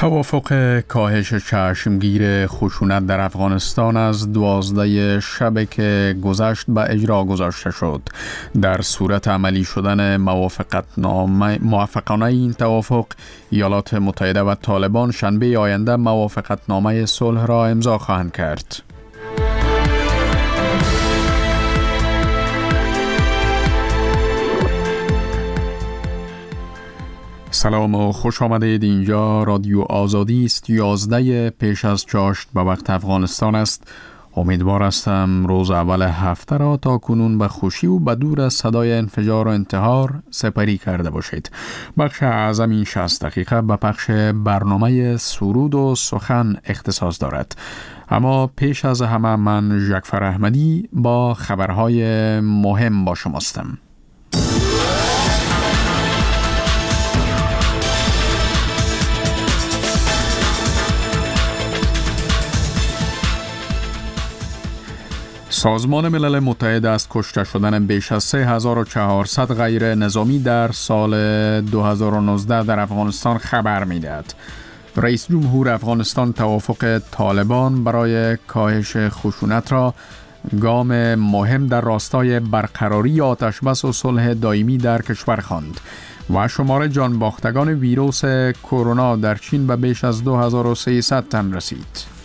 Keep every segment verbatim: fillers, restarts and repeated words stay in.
توافق کاهش چشمگیر خشونت در افغانستان از دوازده شب که گذشت به اجرا گذاشته شد. در صورت عملی شدن موافقتنامه موافقانه این توافق، ایالات متحده و طالبان شنبه آینده موافقتنامه صلح را امضا خواهند کرد. سلام و خوش آمدید. اینجا رادیو آزادی است. یازده پیش از چاشت به وقت افغانستان است. امیدوار هستم روز اول هفته را تا کنون به خوشی و به دور از صدای انفجار و انتحار سپری کرده باشید. بخش اعظم این شصت دقیقه به پخش برنامه سرود و سخن اختصاص دارد. اما پیش از همه من ژکفر احمدی با خبرهای مهم با شماستم. سازمان ملل متحد از کشته شدن بیش از سه هزار و چهارصد غیر نظامی در سال دو هزار و نوزده در افغانستان خبر می‌دهد. رئیس جمهور افغانستان توافق طالبان برای کاهش خشونت را گام مهم در راستای برقراری آتشبس و صلح دائمی در کشور خواند و شمار جان باختگان ویروس کرونا در چین به بیش از دو هزار و سیصد تن رسید.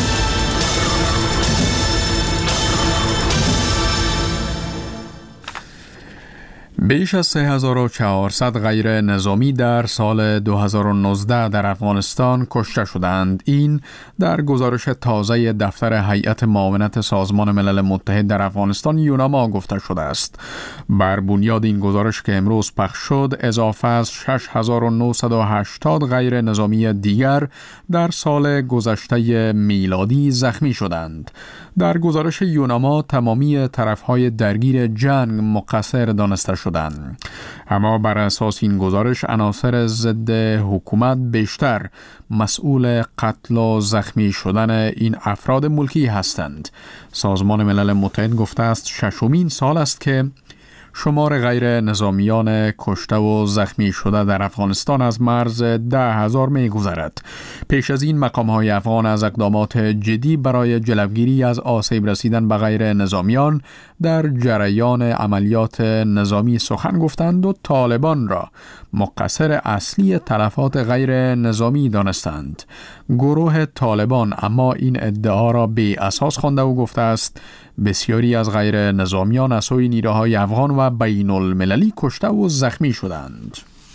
بیش از سه هزار و چهارصد غیر نظامی در سال دو هزار و نوزده در افغانستان کشته شدند. این در گزارش تازه دفتر هیئت معاونت سازمان ملل متحد در افغانستان یوناما گفته شده است. بر بنیاد این گزارش که امروز پخش شد، اضافه از شش هزار و نهصد و هشتاد غیر نظامی دیگر در سال گذشته میلادی زخمی شدند. در گزارش یوناما تمامی طرف‌های درگیر جنگ مقصر دانسته شدند. اما بر اساس این گزارش عناصر ضد حکومت بیشتر مسئول قتل و زخمی شدن این افراد ملکی هستند. سازمان ملل متحد گفته است ششمین سال است که شمار غیر نظامیان کشته و زخمی شده در افغانستان از مرز ده هزار می گذرد. پیش از این مقام‌های افغان از اقدامات جدی برای جلوگیری از آسیب رسیدن به غیر نظامیان در جریان عملیات نظامی سخن گفتند و طالبان را مقصر اصلی تلفات غیر نظامی دانستند. گروه طالبان اما این ادعا را بی اساس خوانده و گفته است بسیاری از غیر نظامیان از سوی نیروهای افغان و بین المللی کشته و زخمی شدند.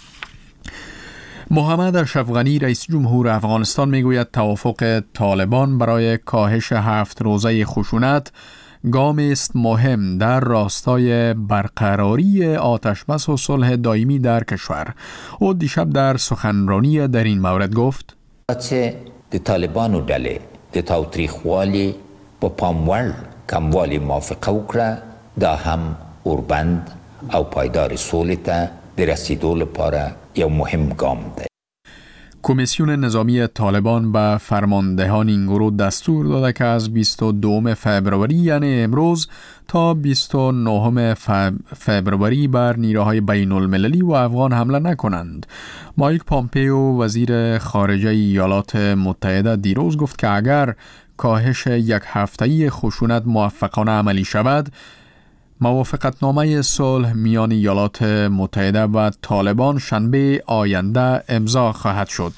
محمد اشرف غنی رئیس جمهور افغانستان میگوید توافق طالبان برای کاهش هفت روزه خشونت گامی است مهم در راستای برقراری آتشبس و صلح دائمی در کشور. او دیشب در سخنرانی در این مورد گفت: د طالبانو ډلې د تاوتریخوالي په پاموړ کموالی موافقه وکړه، دا هم اوربند او پایدار سولې ته د رسیدو لپاره یو مهم ګام دی. کمیسیون نظامی طالبان به فرماندهان این گروه دستور داده که از بیست و دوم فبروری یعنی امروز تا بیست و نهم فبروری بر نیروهای بین المللی و افغان حمله نکنند. مایک پامپیو وزیر خارجه ایالات متحده دیروز گفت که اگر کاهش یک هفته‌ای خشونت موفقانه عملی شود، موافقتنامه صلح میان ایالات متحده و طالبان شنبه آینده امضا خواهد شد.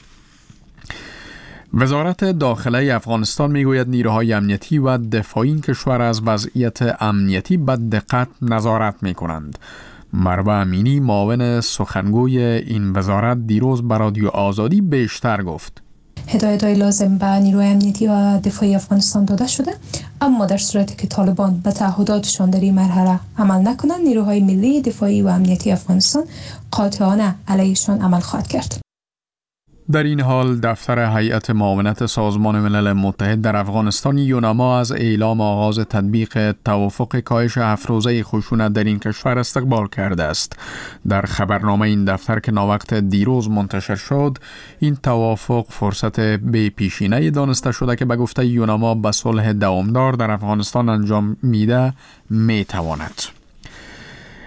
وزارت داخله افغانستان میگوید نیروهای امنیتی و دفاعی این کشور از وضعیت امنیتی به دقت نظارت میکنند. مروه امینی معاون سخنگوی این وزارت دیروز به رادیو آزادی بیشتر گفت: هدایت‌های لازم به نیروی امنیتی و دفاعی افغانستان داده شده، اما در صورتی که طالبان به تعهداتشان در این مرحله عمل نکنند، نیروهای ملی دفاعی و امنیتی افغانستان قاطعانه علیهشان عمل خواهد کرد. در این حال دفتر هیئت معاونت سازمان ملل متحد در افغانستان یوناما از اعلام آغاز تطبیق توافق کاهش هفت روزه خشونت در این کشور استقبال کرده است. در خبرنامه این دفتر که ناوقت دیروز منتشر شد، این توافق فرصت بی پیشینه‌ای دانسته شده که به گفته یوناما به صلح دوامدار در افغانستان انجام میده میتواند.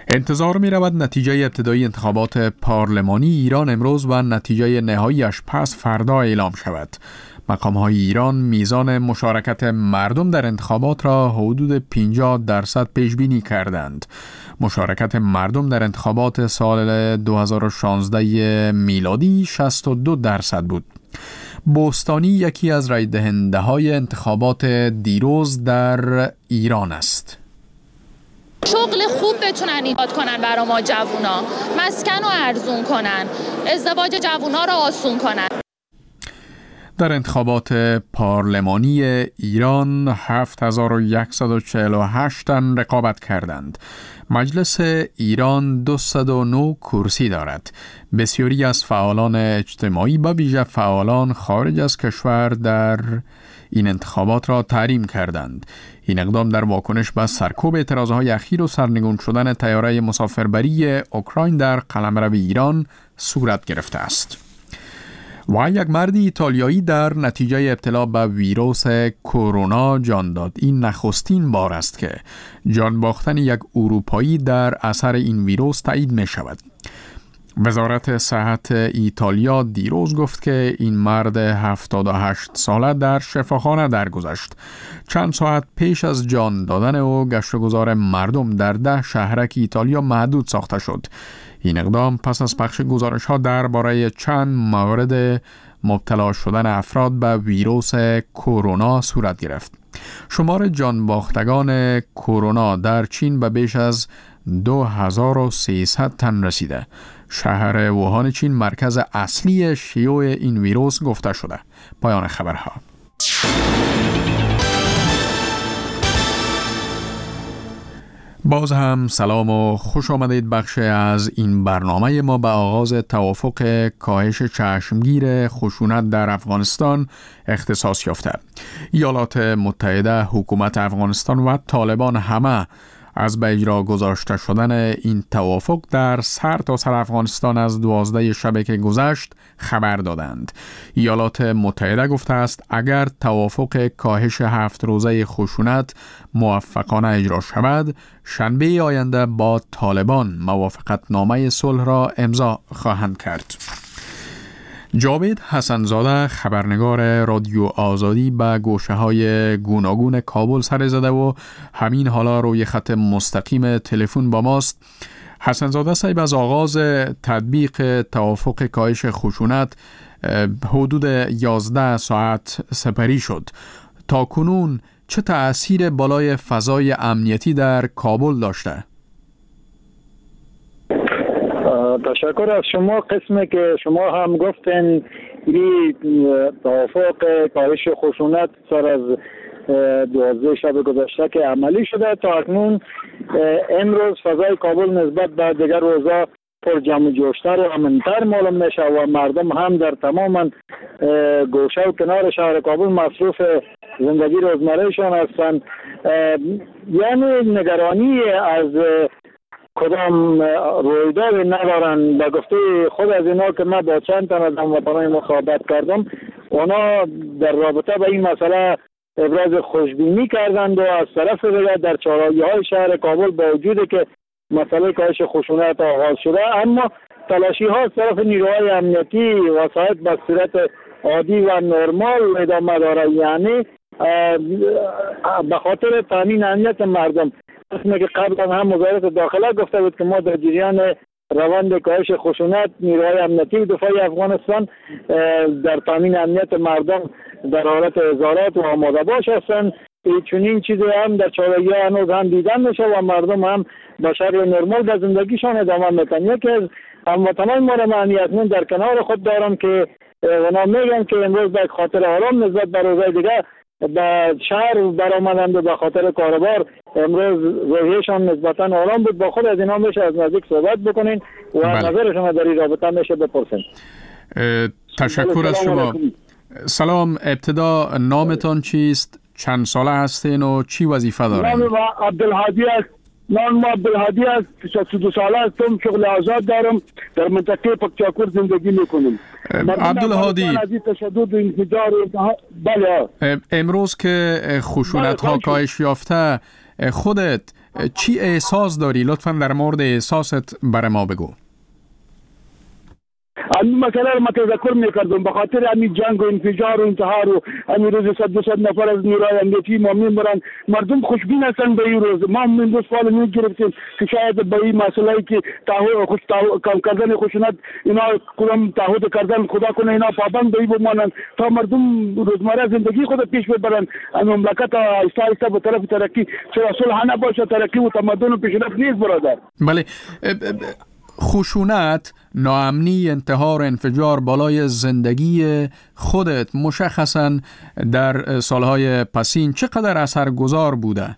انتظار می رود نتیجه ابتدایی انتخابات پارلمانی ایران امروز و نتیجه نهاییش پس فردا اعلام شود. مقام‌های ایران میزان مشارکت مردم در انتخابات را حدود پنجاه درصد پیش بینی کردند. مشارکت مردم در انتخابات سال دو هزار و شانزده میلادی شصت و دو درصد بود. بوستانی یکی از رای دهنده های انتخابات دیروز در ایران است. شغل خوب بتونن ایجاد کنن برای ما جوونا، مسکن رو ارزون کنن، ازدواج جوونا رو آسون کنن. در انتخابات پارلمانی ایران هفت هزار و صد و چهل و هشت تن رقابت کردند. مجلس ایران دویست و نه کرسی دارد. بسیاری از فعالان اجتماعی به ویژه فعالان خارج از کشور در این انتخابات را تحریم کردند. این اقدام در واکنش به سرکوب اعتراضهای اخیر و سرنگون شدن طیاره مسافربری اوکراین در قلمرو ایران صورت گرفته است. و یک مرد ایتالیایی در نتیجه ابتلا به ویروس کرونا جان داد. این نخستین بار است که جان باختن یک اروپایی در اثر این ویروس تایید می شود. وزارت صحت ایتالیا دیروز گفت که این مرد هفتاد و هشت ساله در شفاخانه درگذشت. چند ساعت پیش از جان دادن او گشت و گذار مردم در ده شهرک ایتالیا محدود ساخته شد. این اقدام پس از پخش گزارش‌ها درباره چند مورد مبتلا شدن افراد به ویروس کرونا صورت گرفت. شمار جان باختگان کرونا در چین به بیش از دو هزار و سیصد تن رسیده. شهر ووهان چین مرکز اصلی شیوع این ویروس گفته شده. پایان خبرها. باز هم سلام و خوش آمدید. بخش از این برنامه ما به آغاز توافق کاهش چشمگیر خشونت در افغانستان اختصاص یافته. ایالات متحده، حکومت افغانستان و طالبان همه از به اجرا گذاشته شدن این توافق در سرتاسر افغانستان از دوازده شب که گذشت خبر دادند. ایالات متحده گفته است اگر توافق کاهش هفت روزه خشونت موفقانه اجرا شود، شنبه آینده با طالبان موافقت نامه صلح را امضا خواهند کرد. جاوید حسنزاده خبرنگار رادیو آزادی به گوشه های گوناگون کابل سر زده و همین حالا روی خط مستقیم تلفن با ماست. حسنزاده صاحب، از آغاز تطبیق توافق کاهش خشونت حدود یازده ساعت سپری شد. تا کنون چه تأثیر بالای فضای امنیتی در کابل داشته؟ تشکر از شما. قسمی که شما هم گفتین این توافق کاهش خشونت سر از دوازده شب گذشته که عملی شده، تا اکنون امروز فضای کابل نسبت به دیگر روزا پر جمع جوشتر و امن‌تر معلوم میشه و مردم هم در تمام گوشه و کنار شهر کابل مصروف زندگی روزمرهشان هستند. یعنی نگرانی از کدام رویداد ندارن. به گفته خود از اینا که من با چند تن از هموطنان مصاحبت کردم، اونا در رابطه با این مسئله ابراز خوشبینی کردند و از طرف دیگر در چهارراهی‌های شهر کابل با وجودی که مسئله کاهش خشونت آغاز شده، اما تلاشی ها از طرف نیروهای امنیتی وسایط به صورت عادی و نرمال ادامه داره. یعنی به خاطر تامین امنیت مردم، اسمی که قبلا هم وزارت داخله گفته بود که ما در جریان روند کاهش خشونت نیروهای امنیتی و دفاعی افغانستان در تامین امنیت مردم در حالت ازارات و آماده باش هستند. چنین چیزی هم در چهارراهی‌ها هنوز هم دیدن میشه و مردم هم با شکل نرمال به زندگیشان ادامه میدن. یکی از هموطنان ما را من اکنون در کنار خود دارم که اونا میگن که امروز به خاطر آرام نسبت به روزهای دیگه به شهر برآمدند و به خاطر کاروبار امروز روحیشان نسبتا آرام بود. با خود از اینا میشه از نزدیک صحبت بکنین و بله. نظرشون در این رابطه میشه بپرسین. تشکر از شما. سلام، ابتدا نامتان چیست؟ چند ساله هستین و چی وظیفه دارین؟ نام ما عبدالهادی است. نام ما عبدالهادی است. شصت و دو ساله هستم. شغل آزاد دارم. در منطقه پکچاکور زندگی میکنم. عبدالهادی، بله. امروز که خشونت ها کاهش یافته، خودت چی احساس داری؟ لطفاً در مورد احساست برای ما بگو. همین مسئله رو من تذکر میکردم به خاطر همین جنگ و انفجار و انتحار و همین روز صد دو صد نفر از نیروهای امنیتی ما میمرن. مردم خوشبین هستن به این روز. ما این روز فعال میگرفتیم که شاید به این مسئله که تعهد خوش کم کردن خشونت اینا کدام تعهد کردن خدا کنه اینا پابند به این بمانند تا مردم روزمره زندگی خود پیش ببرن. مملکت آهسته آهسته به طرف ترقی چرا صلح نباشه ترقی و تمدن و پیشرفت نیست برادر. بله، خشونت، ناامنی، انتحار، انفجار بالای زندگی خودت مشخصاً در سالهای پسین چقدر اثرگذار بوده؟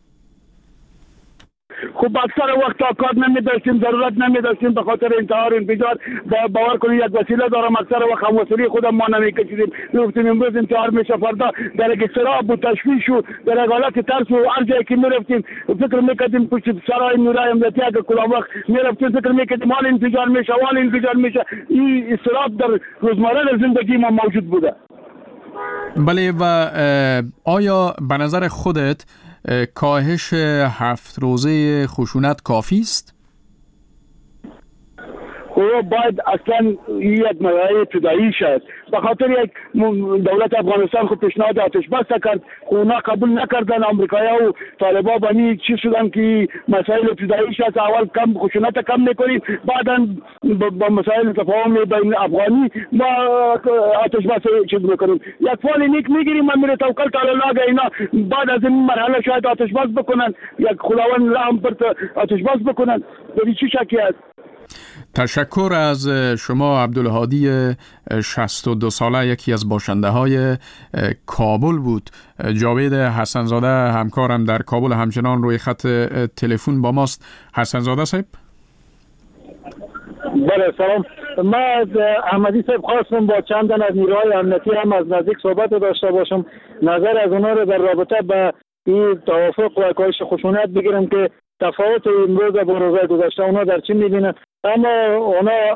خب اکثر وقت کار نمی داشتیم، ضرورت نمی داشتیم به خاطر انتحار انفجار. باور کنید یک وسیله دارم، اکثر وقت هم وسیله خودم ما نمی کشیدیم. میگفتیم امروز انتحار میشه، فردا در یک اضطراب و تشویش و در یک حالت ترس و هر جایی که میرفتیم فکر میکردیم پشت سرای نیروهای امنیتی اگه کلا وقت میرفتیم فکر میکردیم حال انفجار میشه حال انفجار میشه. این اضطراب در روزمره در زندگی ما موجود بوده. بله، و آیا به نظر خودت کاهش هفت روزه خشونت کافی است؟ خب باید اصلا یک مرحله ابتدایی شد. به خاطر یک دولت افغانستان خود پیشنهاد آتش بس کرد، اونا قبول نکردن. آمریکایی‌ها و طالبان بانی چی شدن که مسائل ابتدایی شد. اول کم خشونت کم میکنیم، بعدا با مسائل تفاهم بین افغانی ما آتش بس چیز میکنیم. یک فعال نیک میگیریم من میره توکل تعالی الله اینا بعد از این مرحله شاید آتش بس بکنن، یک خداوند رحم پر آتش بس بکنن. ببین چی شکی است. تشکر از شما عبدالهادی شصت و دو ساله، یکی از باشنده های کابل بود. جاوید حسنزاده همکارم در کابل همچنان روی خط تلفن با ماست. حسنزاده صاحب. بله سلام. من احمدی صاحب خواستم با چند تن از نیروهای امنیتی هم از نزدیک صحبت داشته باشم، نظر از اونا رو در رابطه با این توافق و کاهش خشونت بگیرم که تفاوت امروز با روزهای گذشته اونا در چی میبینن. اما اونا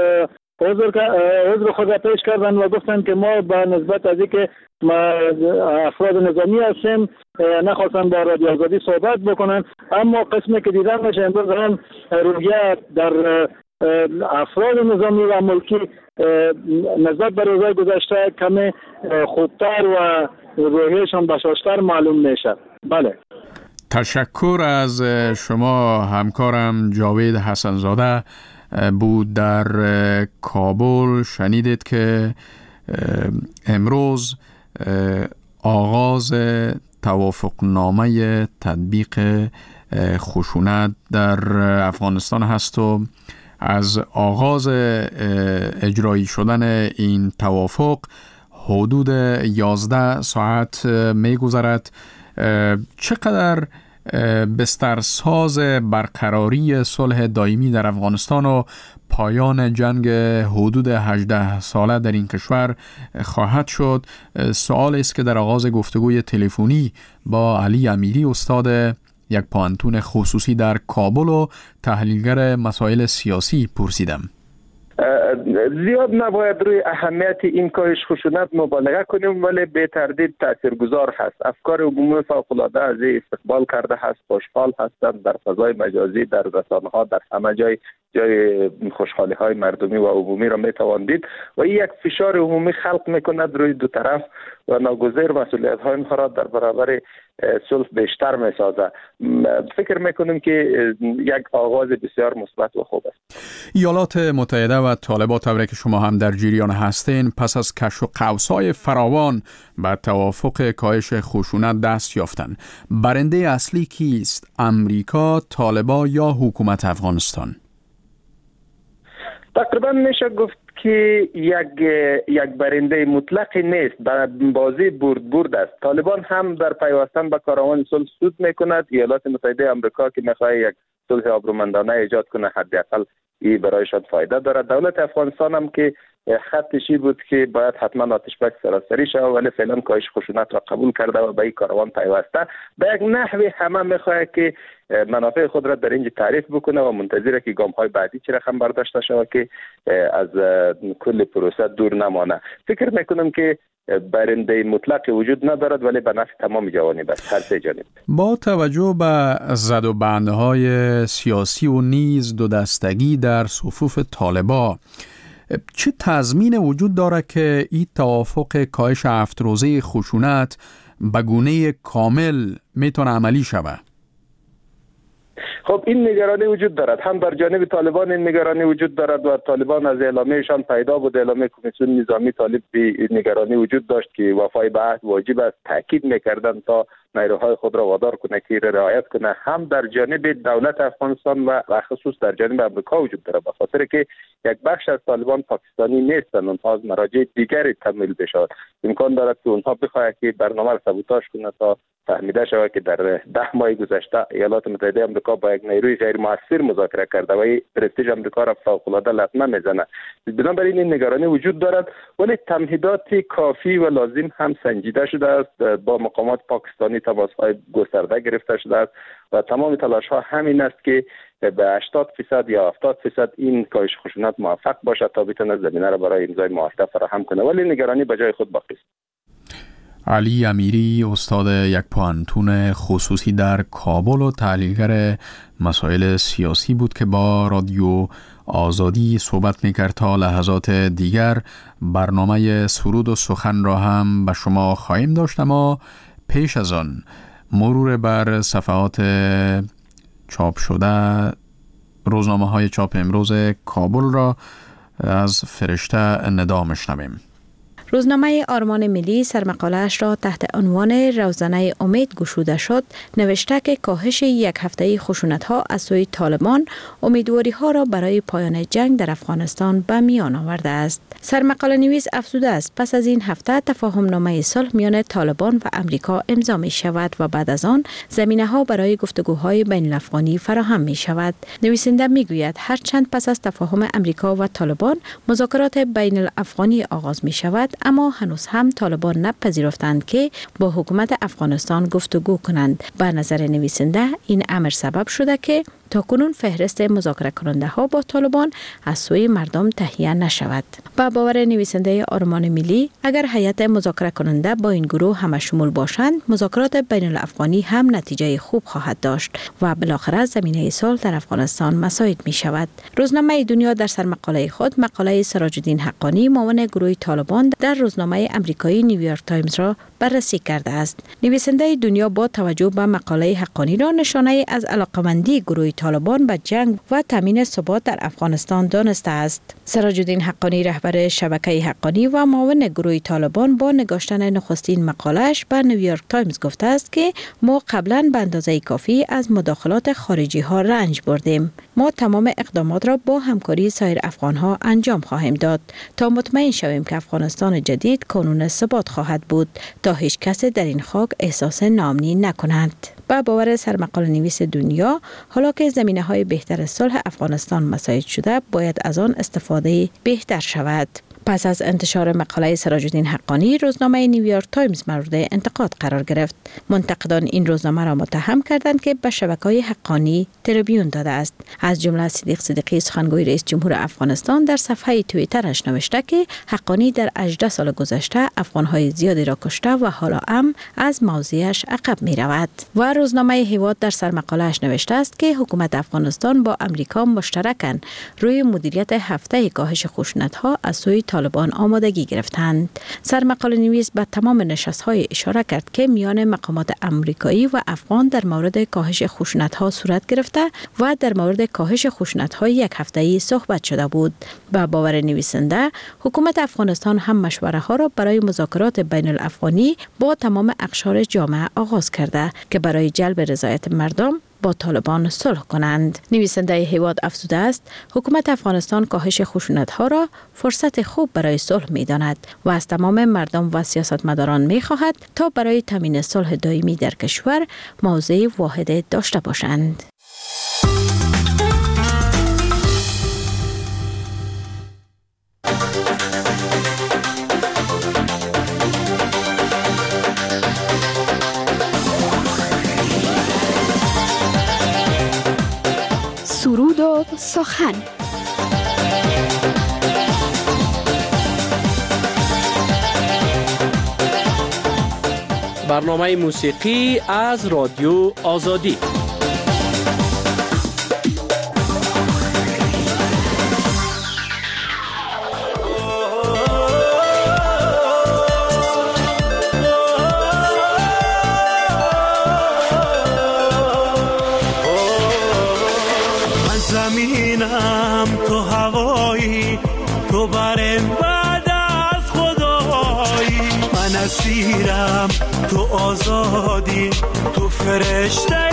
حضور خود را پیش کردن و گفتن که ما به نسبت از اینکه افراد نظامی هستیم نخواستن با رادیو آزادی صحبت بکنن. اما قسمی که دیدن میشه امروز هم رویه در افراد نظامی و ملکی نسبت به روزهای گذشته کمی خودتر و روحیشان بشاشتر معلوم میشه. بله، تشکر از شما. همکارم جاوید حسنزاده بود در کابل. شنیدید که امروز آغاز توافقنامه تطبیق خشونت در افغانستان هست و از آغاز اجرایی شدن این توافق حدود یازده ساعت می گذرد. چقدر بسترساز برقراری صلح دائمی در افغانستان و پایان جنگ حدود هجده ساله در این کشور خواهد شد؟ سوال است که در آغاز گفتگوی تلفنی با علی امیری، استاد یک پانتون خصوصی در کابل و تحلیلگر مسائل سیاسی، پرسیدم. زیاد نباید روی اهمیت این کاهش خشونت مبالغه کنیم، ولی به تردید تاثیرگذار هست. افکار عمومی فوق‌العاده از استقبال کرده هست، خوشحال هستند. در فضای مجازی، در رسانه‌ها، در همه جای جای خوشحالی های مردمی و عمومی را میتوان دید و این یک فشار عمومی خلق میکند روی دو طرف و ناگزیر مسئولیت های اینها را در برابر صلح بیشتر میسازد. فکر میکنیم که یک آغاز بسیار مثبت و خوب است. ایالات متحده و طالبان، طوری که شما هم در جریان هستین، پس از کش و قوس‌های فراوان به توافق کاهش خشونت دست یافتند. برنده اصلی کیست؟ امریکا، طالبان یا حکومت افغانستان؟ تقریبا میشه گفت که یک یک برنده مطلقی نیست، بازی برد برد است. طالبان هم در پیوستن به کاروان صلح سود میکند. ایالات متحده آمریکا که میخواد یک صلح آبرومندانه ایجاد کنه، حداقل این برایشان فایده دارد. دولت افغانستان هم که خطشی بود که باید حتما آتش بس سراسری شود، ولی فعلا کاهش خشونت را قبول کرده و به این کاروان پیوسته. به یک نحوی همه میخواد که منافع خود را در اینجا تعریف بکنه و منتظره که گام های بعدی چه رقم برداشته شود که از کل پروسه دور نمانه. فکر میکنم که برنده مطلق وجود ندارد، ولی به نفع تمام جوانب است، هر سه جانب. با توجه به زد و بندهای سیاسی و نیز دو دستگی در صفوف طالبان، چه تضمین وجود دارد که این توافق کاهش هفت روزه خشونت به گونه کامل میتونه عملی شود؟ خب این نگرانی وجود دارد، هم در جانب طالبان این نگرانی وجود دارد و طالبان از اعلامیهشان پیدا بود، اعلامیه کمیسیون نظامی طالب به نگرانی وجود داشت که وفای به عهد واجب است، تاکید میکردند تا نیروهای خود را وادار کنه که رعایت کنه. هم در جانب دولت افغانستان و خصوص در جانب امریکا وجود دارد، به خاطر که یک بخش از طالبان پاکستانی نیستند، اونها از مراجع دیگری تمویل بشود. امکان دارد که اونها بخواهد که برنامه را سابوتاژ کنه تا فهمیده شود که در ده ماه گذشته ایالات متحده آمریکا با یک نیروی غیر مؤثر مذاکره کرده و این پرستیژ آمریکا را فوق‌العاده لطمه میزنه. بنابراین این نگرانی وجود دارد، ولی تمهیدات کافی و لازم هم سنجیده شده است، با مقامات پاکستانی تماس‌های گسترده گرفته شده است و تمام تلاش‌ها همین است که به هشتاد درصد یا هفتاد درصد این کاهش خشونت موفق باشد تا بتونه زمینه را برای امضای معاهده فراهم کنه، ولی نگرانی به جای خود باقی است. علی امیری، استاد یک پوهنتون خصوصی در کابل و تحلیلگر مسائل سیاسی بود که با رادیو آزادی صحبت میکرد. تا لحظات دیگر برنامه سرود و سخن را هم به شما خواهیم داشت، اما پیش از آن مرور بر صفحات چاپ شده روزنامه های چاپ امروز کابل را از فرشته ندا میشنویم. روزنامه آرمان ملی سرمقاله‌اش را تحت عنوان روزنه امید گشوده شد نوشته که کاهش یک هفته‌ای خشونت‌ها از سوی طالبان امیدواری‌ها را برای پایان جنگ در افغانستان به میان آورده است. سرمقاله نویس افزوده است پس از این هفته تفاهم نامه صلح میان طالبان و امریکا امضا می شود و بعد از آن زمینه‌ها برای گفتگوهای بین الافغانی فراهم می شود. نویسنده می گوید هرچند پس از تفاهم امریکا و طالبان مذاکرات بین الافغانی آغاز می شود، اما هنوز هم طالبان نپذیرفتند که با حکومت افغانستان گفتگو کنند. به نظر نویسنده این امر سبب شده که تاکنون فهرست مذاکره کننده ها با طالبان از سوی مردم تهیه نشود. با باور نویسنده آرمان ملی اگر هیئت مذاکره کننده با این گروه همه شمول باشند، مذاکرات بین الافغانی هم نتیجه خوب خواهد داشت و بالاخره زمینه صلح در افغانستان مساعد می شود. روزنامه دنیا در سرمقاله خود مقاله سراج الدین حقانی معاون گروه طالبان در روزنامه امریکایی نیویورک تایمز را بررسی کرده است. نویسنده دنیا با توجه به مقاله حقانی را نشانه از علاقمندی گروه طالبان به جنگ و تامین ثبات در افغانستان دانسته است. سراج الدین حقانی رهبر شبکه حقانی و معاون گروه طالبان با نگاشتن نخستین مقاله‌اش به نیویورک تایمز گفته است که ما قبلا به اندازه کافی از مداخلات خارجی ها رنج بردیم. ما تمام اقدامات را با همکاری سایر افغان ها انجام خواهیم داد تا مطمئن شویم که افغانستان جدید کانون ثبات خواهد بود تا هیچ کس در این خاک احساس ناامنی نکند. با باور سرمقاله نویس دنیا، حالا که زمینه های بهتر صلح افغانستان مساعد شده، باید از آن استفاده بهتر شود. پس از انتشار مقاله سراج الدین حقانی، روزنامه نیویورک تایمز مورد انتقاد قرار گرفت. منتقدان این روزنامه را متهم کردند که به شبکه‌های حقانی تریبیون داده است. از جمله صدیق صدیقی سخنگوی رئیس جمهور افغانستان در صفحه توییترش نوشته که حقانی در هجده سال گذشته افغان‌های زیادی را کشته و حالا هم از موضعش عقب می‌رود. و روزنامه هیواد در سرمقاله‌اش نوشته است که حکومت افغانستان با امریکا مشترکاً روی مدیریت هفته کاهش خشونت‌ها از سوی طالبان آمادگی گرفتند. سرمقاله نویس به تمام نشست‌های اشاره کرد که میان مقامات امریکایی و افغان در مورد کاهش خشونت‌ها صورت گرفته و در مورد کاهش خشونت‌های یک هفته‌ای صحبت شده بود. با باور نویسنده، حکومت افغانستان هم مشوره‌ها را برای مذاکرات بین الافغانی با تمام اقشار جامعه آغاز کرده که برای جلب رضایت مردم با طالبان صلح کنند. نویسنده هیواد افزوده است حکومت افغانستان کاهش خشونت‌ها را فرصت خوب برای صلح می‌داند و از تمام مردم و سیاستمداران می‌خواهد تا برای تامین صلح دائمی در کشور موضع واحد داشته باشند. سرود و سخن. برنامه موسیقی از رادیو آزادی. من زمینم تو هوایی، تو برم بعد از خدایی. من اسیرم تو آزادی، تو فرشته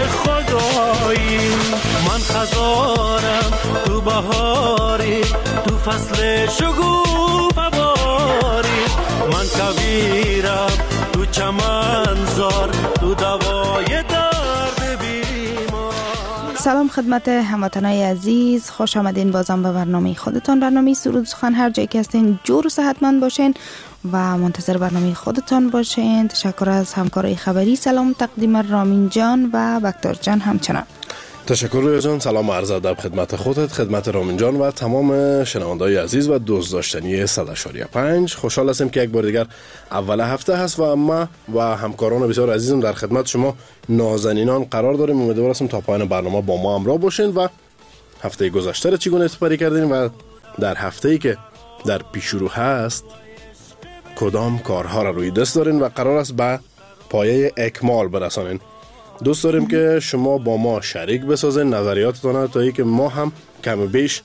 خدایی. من خزارم تو بهاری، تو فصل شگوفه باری. من کویرم تو چمنزار، تو دوای درد بیمار. سلام خدمت هموطنای عزیز، خوش آمدین بازم به برنامه خودتان، برنامه سرود سخن. هر جایی که هستین جور و صحتمند باشین و منتظر برنامه خودتان باشین. تشکر از همکارای خبری. سلام تقدیم رامین جان و بکتر جان همچنان. تشکر رویا جان. سلام عرض ادب خدمت خودت، خدمت رامین جان و تمام شنوندگان عزیز و دوست داشتنی صد و پنج. خوشحال هستم که یک بار دیگر اول هفته هست و ما و همکاران بسیار عزیزم در خدمت شما نازنینان قرار داریم. امیدوار هستم تا پایان برنامه با ما همراه باشین و هفته گذشته را چگونه سپری کردین و در هفته‌ای که در پیش رو هست کدام کارها را روی دست دارین و قرار است به پایه اکمال برسانین. دوست داریم که شما با ما شریک بسازین نظریاتتان تا ای که ما هم کم بیش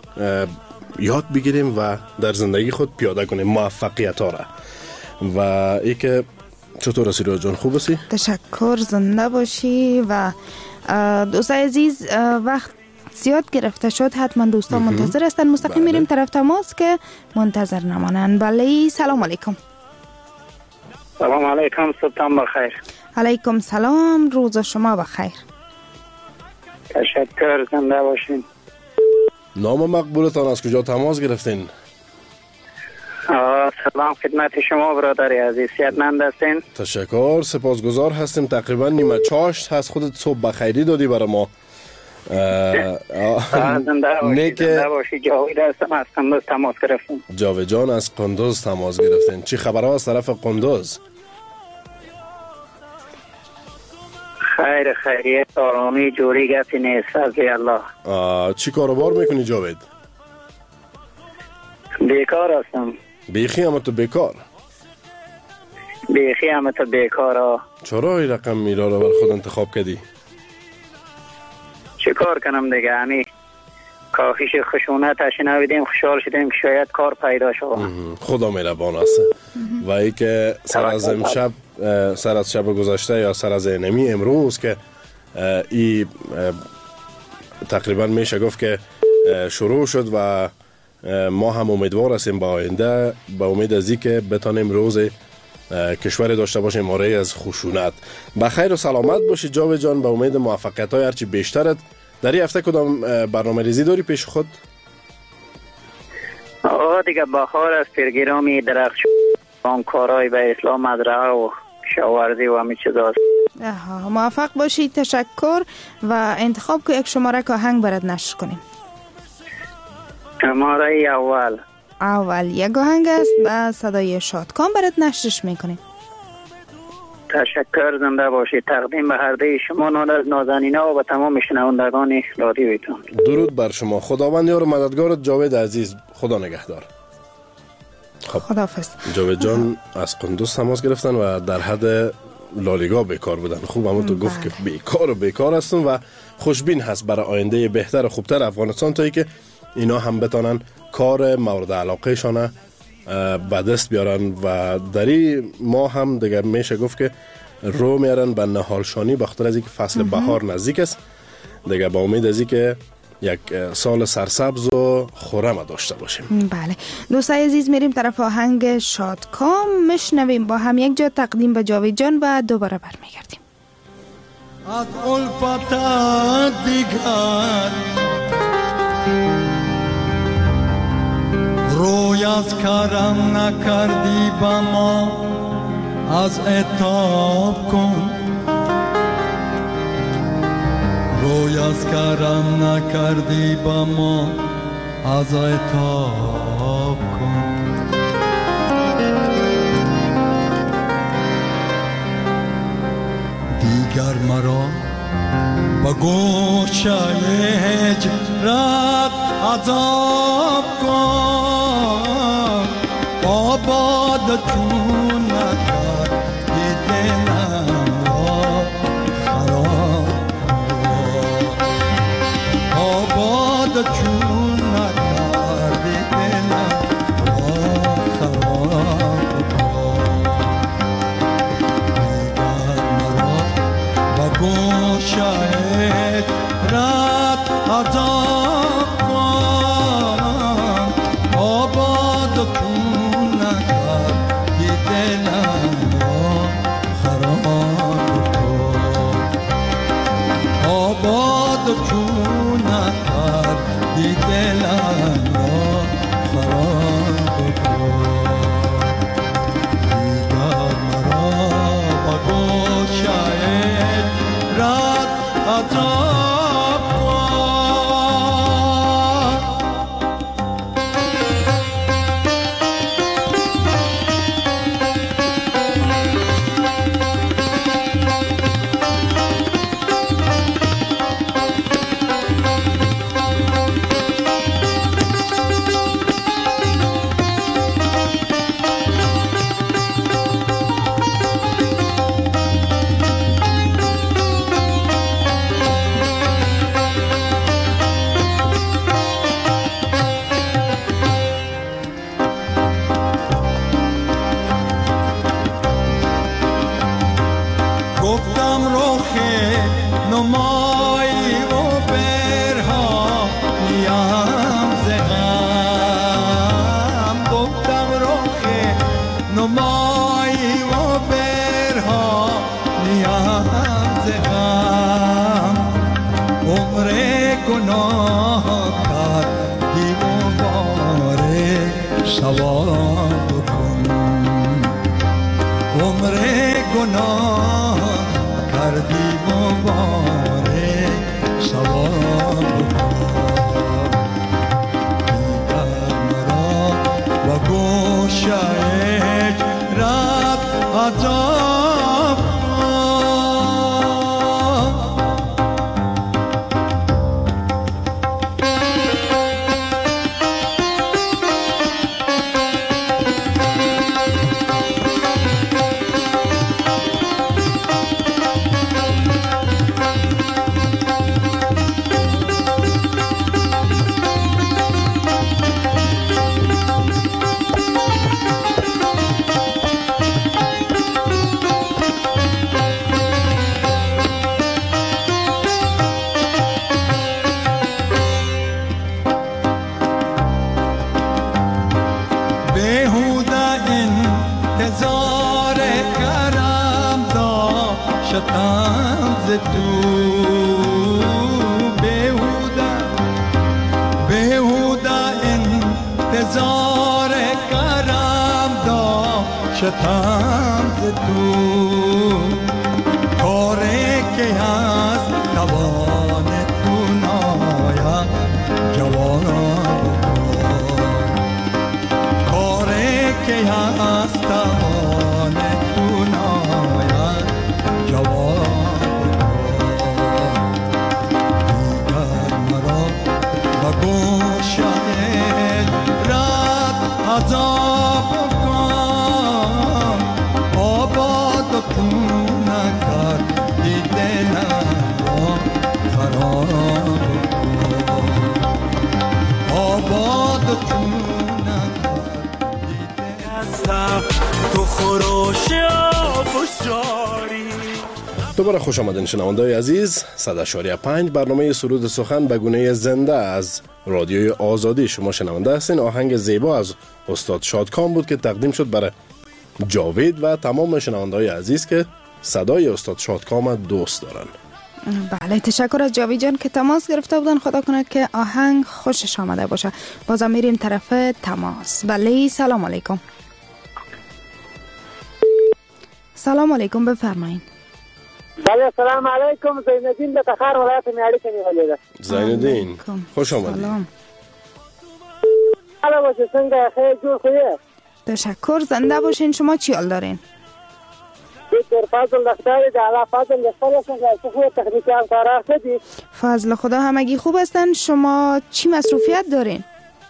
یاد بگیریم و در زندگی خود پیاده کنیم موفقیت ها را. و ای که چطور هستی رویا جان؟ خوب هستی؟ تشکر، زنده باشی. و دوستای عزیز وقت زیاد گرفته شد، حتما دوستان منتظر هستن. مستقیم میریم طرف تماس که منتظر نمانن. بله، سلام علیکم. سلام علیکم، صبحتان بخیر. علیکم سلام، روز شما بخیر. تشکر، زنده باشین. نام مقبولتان از کجا تماس گرفتین؟ سلام خدمت شما برادر عزیز، صحتمند هستین؟ تشکر، سپاسگزار هستیم. تقریبا نیمه چاشت هست، خودت صبح بخیری دادی برای ما. زنده باشی، زنده باشی. جاوید هستم از قندوز تماس گرفتیم. جاوید جان از قندوز تماس گرفتین. چی خبرها از طرف قندوز؟ خیر، خیریت، آرامی، جوری گپی نیست از الله. چی کاروبار میکنی جاوید؟ بیکار هستم. بیخی هم تو بیکار؟ بیخی هم تو بیکار. چرا این رقم میرا رو بر خود انتخاب کردی؟ چه کار کنم دیگه، همی کاهش خشونت شنیدیم، خوشحال شدیم که شاید کار پیدا شود. خدا مهربان است. و ای که سر از امشب، سر از شب گذشته یا سر از اینمی امروز که ای تقریبا میشه گفت که شروع شد و ما هم امیدوار هستیم با آینده، با امید از این که بتانیم روز کشور داشته باشیم ماره از خشونت. بخیر و سلامت باشی جاوید جان، با امید موفقیت های هرچی بیشترت. در این هفته کدام برنامه ریزی داری پیش خود؟ آه دیگه بخار از پیرگیرامی درخت شد، کارهای به اسلام مدرعه و شاورزی و همین چیزا. موفق باشی، تشکر. و انتخاب که یک شماره که آهنگ برات نشر کنیم. شماره اول اول یک آهنگ است با صدای شادکام برات نشرش میکنیم. تشکر، زنده باشید. تقدیم به هر دوی شما نازنینا و به تمام شنوندگان رادیویتون. درود بر شما. خداوند یار و مددگارت جاوید عزیز. خدا نگهدار. خب خداحافظ. جاوید جان از قندوز تماس گرفتن و در حد لالیگا بیکار بودن. خوب همون تو گفت که بیکار و بیکار هستن و خوشبین هست برای آینده بهتر و خوبتر افغانستان تا ای که اینا هم بتانن کار مورد علاقه شانه به دست بیارن و دری ما هم دیگر میشه گفت که رو میارن به نهالشانی بخاطر از اینکه فصل بهار نزدیک است. دیگر با امید از اینکه یک سال سرسبز و خرم داشته باشیم. بله دوستای عزیز، میریم طرف آهنگ شادکام، میشنویم با هم یک جا تقدیم به جاوید جان و دوباره برمیگردیم. از الفت دیگر روی از کرم نکردی با ما، از عتاب کن. روی از کرم نکردی با ما، از عتاب کن. دیگر مرا با گوشه هجرت عذاب کن آباد چون نکردی دلم را خراب کن آباد چون نکردی دلم را خراب کن دیگر مرا با گوشه هجرت عذاب کن آباد چون نکردی دلم را خراب کن آباد چون نکردی دلم را خراب کن دیگر مرا با گوشه هجرت عذاب گفتم رخ نمایی و برها نیم ز غم گفتم رخ نمایی و برها نیم ز غم عمر گناه کردی مبارک ثواب کن عمر گناه کردی مبارک ثواب کن دیگر مرا و گوشه هجرت عذاب شتم ز تو بیهوده بیهوده انتظار کرم داشتم ز تو کاری که هست توان تو ناید جواب کن کاری که هست توان تو ناید جواب دیگر مرا و گوشه هجرت عذاب کن آباد کن نکردی دلم را خراب کن آباد کن نکردی دلم تو خروش آب و جاری. دوباره خوش آمدین شنونده‌های عزیز. صد و شش پنج برنامه سرود سخن به گونه زنده از رادیوی آزادی شما شنونده هستین. آهنگ زیبا از استاد شادکام بود که تقدیم شد برای جاوید و تمام شنونده‌های عزیز که صدای استاد شادکام دوست دارن. بله، تشکر از جاوید جان که تماس گرفته بودن. خدا کنه که آهنگ خوشش آمده باشه. بازم میریم طرف تماس. بله، سلام علیکم. سلام علیکم، بفرمایید. بله، سلام علیکم. زیندین به تخار ولایت میاړی کې نیولې. زیندین خوش آمدید. سلام. حالا باشه، څنګه خیر جور خویه؟ تشکر، زنده باشین. شما چی حال دارین؟ دکتر فضل لختاری در علا فضل لختارشون که خوب تکنیکی هم کارا شدی. فضل خدا همگی خوب هستن. شما چی مصروفیت دارین؟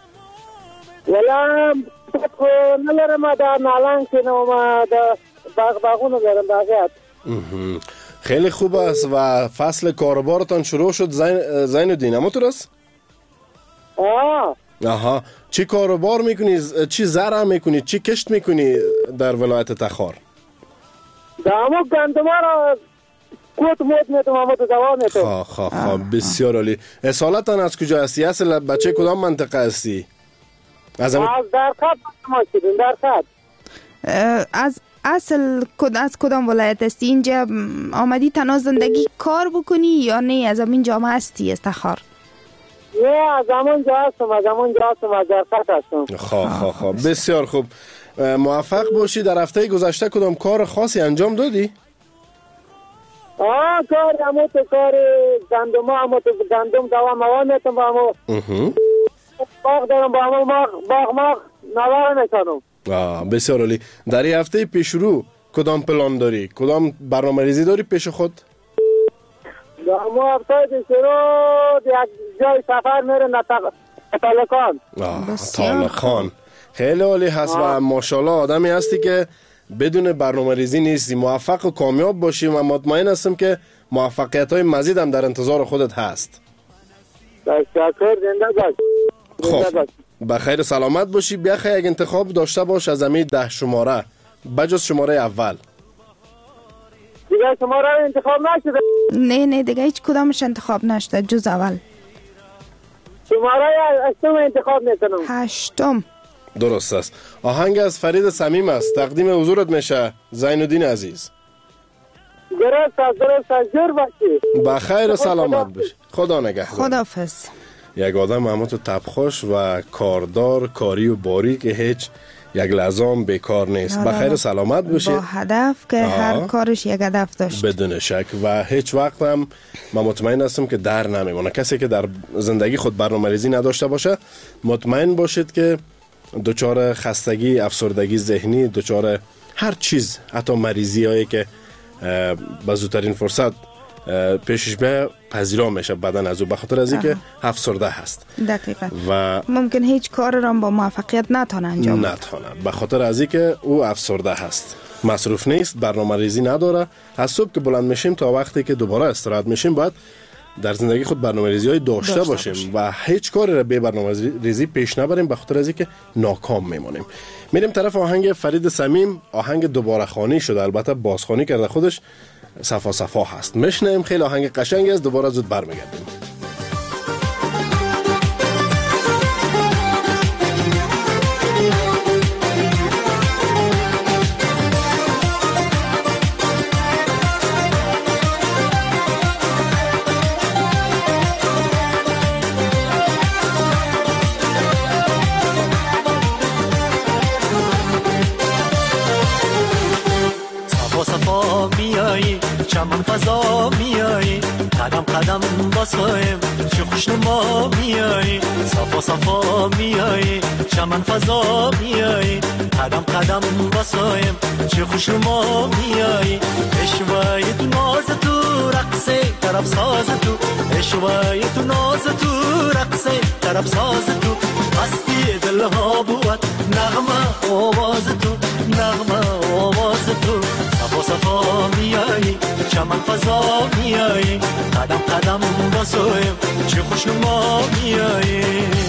ولی نلرم در نالان که ما در باغ باغونو دارم باقیت. خیلی خوب است. و فصل کاربارتان شروع شد زین زین الدین همونطور است؟ آه آها. چی کاروبار میکنی؟ چی زرع میکنی؟ چی کشت میکنی در ولایت تخار؟ دامو گندم را کوت موت میتونم همه تو دوام میتونم. خواه خواه خواه بسیار عالی. اصالتان از کجا هستی؟ اصل بچه کدام منطقه هستی؟ از درخت ما شدیم. درخت از اصل کد از کدام ولایت هستی؟ اینجا آمدی تنها زندگی کار بکنی یا نه از همین جامعه هستی از تخار؟ نه از همون جا هستم. از همون جا هستم. از درخت هستم. خواه خواه خواه بسیار خوب. موفق باشی. در هفته گذشته کدام کار خاصی انجام دادی؟ آه کار همون تو کار گندم همون تو گندم دوام موان میتونم با همون باغ دارم با همون باغ ماغ نوار میکنم. آه بسیار عالی. در این هفته پیش رو کدام پلان داری؟ کدام برنامه ریزی داری پیش خود؟ در همون هفته پیش رو یک جای سفر میرم نتالکان. آه تالکان خیلی عالی هست. و ماشاءالله آدمی هستی که بدون برنامه ریزی نیستی. موفق و کامیاب باشی و مطمئن هستم که موفقیت های مزید هم در انتظار خودت هست. تشکر. زنده باش. خب بخیر سلامت باشی. بخیر یک انتخاب داشته باش از همین ده شماره بجز شماره اول. دیگه شماره انتخاب نشده؟ نه نه دیگه هیچ کدامش انتخاب نشده جز اول. شماره هشتم انتخاب میکنم. هشتم درست است. آهنگ از فرید صمیم است. تقدیم حضورت میشه زین الدین عزیز. درست است. درست است. جور باشی. بخیر و سلامت باشی. خدا نگهدار. خداحافظ. یک آدم همه تو تبخوش و کاردار کاری و باری که هیچ یک لحظه بیکار نیست. بخیر و سلامت باشی. با هدف که آه. هر کارش یک هدف داشت بدون شک. و هیچ وقت هم من مطمئن هستم که در نمیمونه. کسی که در زندگی خود برنامه ریزی نداشته باشه مطمئن باشید که دچار خستگی، افسردگی ذهنی، دچار هر چیز، حتی مریضی هایی که به زودترین فرصت پیشش به پذیرا میشه بدن از او به خاطر از اینکه افسرده هست. دقیقاً. و ممکن هیچ کار را با موفقیت نتونه انجام بده. نتونه به خاطر از اینکه او افسرده هست. مصروف نیست، برنامه ریزی نداره. از صبح که بلند میشیم تا وقتی که دوباره استراحت میشیم باید در زندگی خود برنامه ریزی های داشته, داشته باشیم, باشیم و هیچ کاری را به برنامه ریزی پیش نبریم به خاطر از اینکه ناکام میمونیم. میریم طرف آهنگ فرید صمیم. آهنگ دوباره خوانی شده، البته بازخوانی کرده خودش، صفا صفا هست. میشنیم. خیلی آهنگ قشنگی است. دوباره زود برمیگردیم. چمن فضا میایی، قدم قدم باسایم چه خوشنما میایی، صفا صفا میایی، چمن فضا میایی، قدم قدم باسایم چه خوشنما میایی، اشوای تو ناز تو رقصه طرف ساز تو، اشوای تو ناز تو رقصه طرف ساز تو، هستی دلها بود نغمه آواز تو، نغمه آواز تو، صفا صفا میایی، چمن فضا میایی، قدم قدم باسویم چه خوشنما میایی.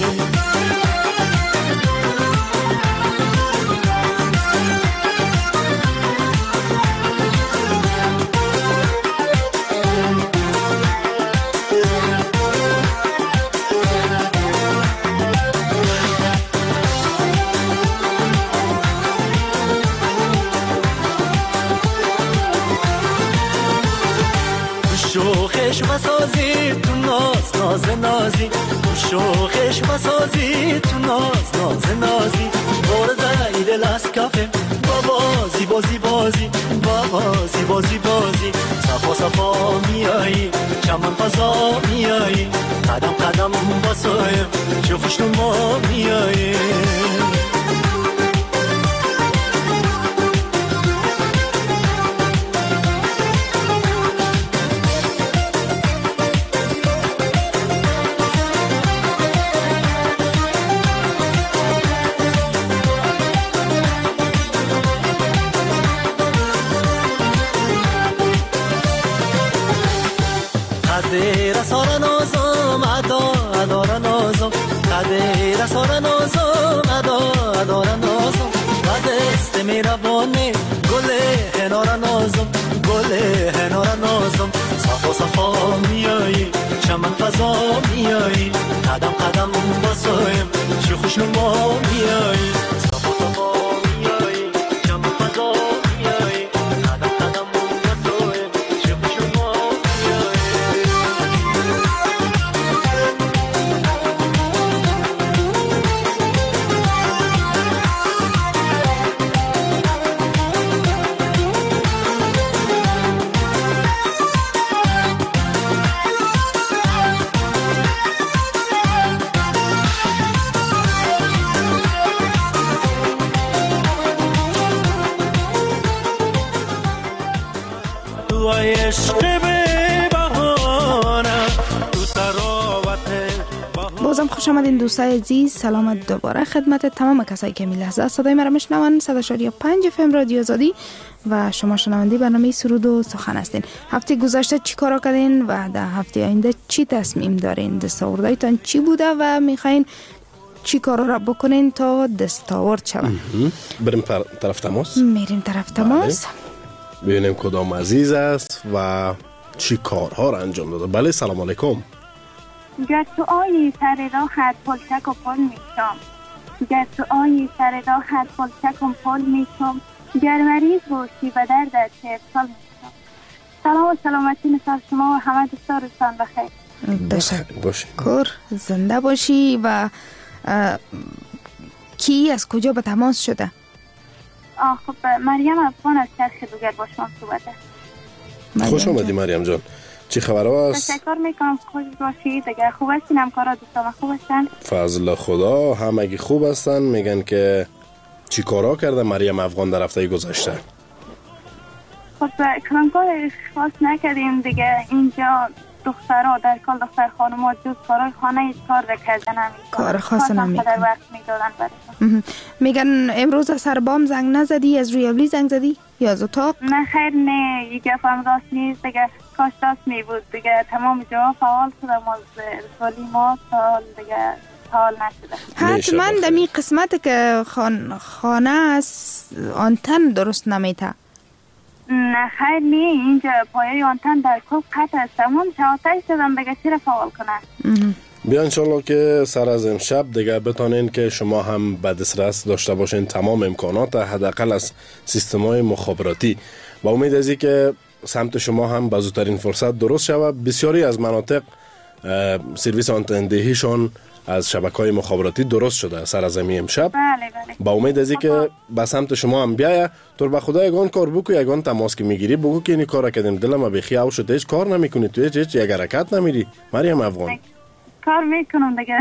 شوخش مسازی تو ناز ناز نازی، شوخش مسازی تو ناز ناز نازی، برده ایده لاس کافه بابازی بازی بازی بابازی بازی بازی، صفا صفا میایی، چمن فضا میایی، قدم قدم باسایم چه خوشنما میایی. قدر سار نازم ادا ادار نازم قدر سار نازم ادا ادار نازم و دست میربانه گل هنار نازم گل هنار نازم صفا صفا میایی چمن فضا میایی قدم قدم بسایم چی خوش نما میایی صفا صفا میایی چمن فضا میایی قدم قدم بسایم چی خوش نما بازم خوش آمدین دوستای عزیز. سلامت دوباره خدمت تمام کسایی که می لحظه صدای مرا میشنون. صد و چهار و پنج اف ام رادیو آزادی و شما شنونده برنامه سرود و سخن هستین. هفته گذشته چی کارا کردین و در هفته آینده چی تصمیم دارین؟ دستاوردهایتان چی بوده و میخواین چی کارا را بکنین تا دستاورد شوند؟ بریم طرف تماس. میریم طرف تماس. ببینیم کدام عزیز است و چی کارها را انجام داده. بله سلام علیکم. گر تو آیی سر راحت پلچک و پل میشم گر تو آیی سر راحت پلچک و پل میشم گر مریض باشی و دردت افصال میشم. سلام و سلامتی نسال شما و همه دوستانتان بخیر. تشکر. زنده باشی. و کی از کجا به تماس شده؟ آه خب مریم افغان از چرخ دوگر با شما صحبته. خوش آمدی مریم جان. چی خبرها است؟ تشکر میکنم. خوش باشید. دیگه خوب هستین؟ همکارا دوستان خوب هستن؟ فضل خدا همگی خوب هستن. میگن که چی کارا کرده مریم افغان در هفته گذشته؟ خب کارنگاه خاص نکردیم دیگه. اینجا دخترها در کال دختر خانم‌ها جز کارهای خانه هیچ کار کردن نمی‌کنن. کار خاص نمی‌کنن. در وقت میدادن برشون. میگن امروز از سر بام زنگ نزدی؟ از روی اولی زنگ زدی یا از اتاق؟ نه خیر نه. یک گفتم راست نیست دیگه. کاش راست می بود دیگه. تمام جا فعال شدم از سالی ما سال دیگه حال نشده. حتما دمی قسمت که خان خانه است آنتن درست نمیته. نه خیر نه. اینجا پایه آنتن در کل قطع است. تمام شاتش شدم دیگه چرا فعال کنن. بیا انشالله که سر از امشب دیگه بتانین که شما هم به دسترس داشته باشین تمام امکانات حداقل از سیستم‌های مخابراتی. با امید از که سمت شما هم به زودترین فرصت درست شود. بسیاری از مناطق سرویس آنتندهیشون از شبکه‌های مخابراتی درست شده سر از امشب. بله بله. با امید از که به سمت شما هم بیایه. تو به خدا یگان کار بکو، یگان تماس که میگیری بگو که این کارا کردیم دلم بخی او شده هیچ کار نمیکنی تو هیچ هیچ یک حرکت نمیری مریم افغان. کار میکنم دیگه.